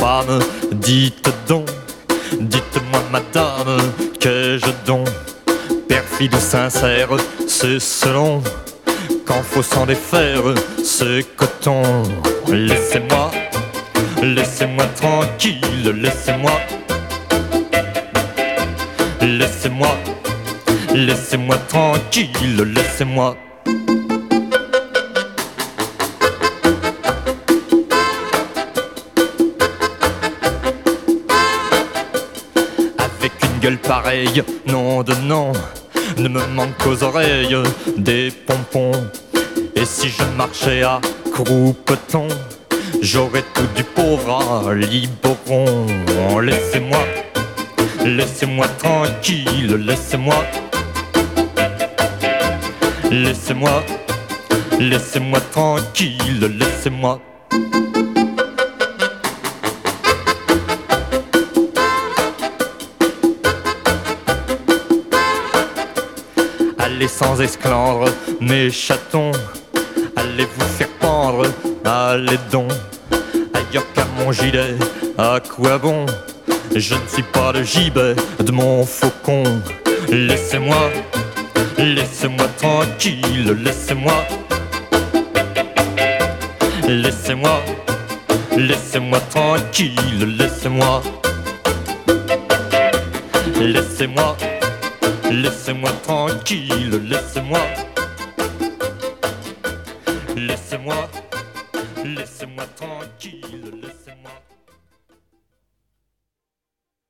femme, dites donc, dites-moi madame, qu'ai-je donc? Perfide ou sincère, c'est selon, quand faut s'en défaire, c'est coton. Laissez-moi, laissez-moi tranquille, laissez-moi, laissez-moi, laissez-moi tranquille, laissez-moi. Avec une gueule pareille, nom de nom, ne me manque qu'aux oreilles des pompons. Et si je marchais à croupeton, j'aurais tout du pauvre à Liboron. Laissez-moi, laissez-moi tranquille, laissez-moi, laissez-moi, laissez-moi tranquille, laissez-moi. Allez sans esclandre, mes chatons, allez vous faire pendre, allez donc. Ailleurs qu'à mon gilet, à quoi bon? Je ne suis pas le gibet de mon faucon. Laissez-moi, laissez-moi tranquille, laissez-moi, laissez-moi, laissez-moi tranquille, laissez-moi, laissez-moi, laissez-moi tranquille, laissez-moi, laissez-moi, laissez-moi tranquille.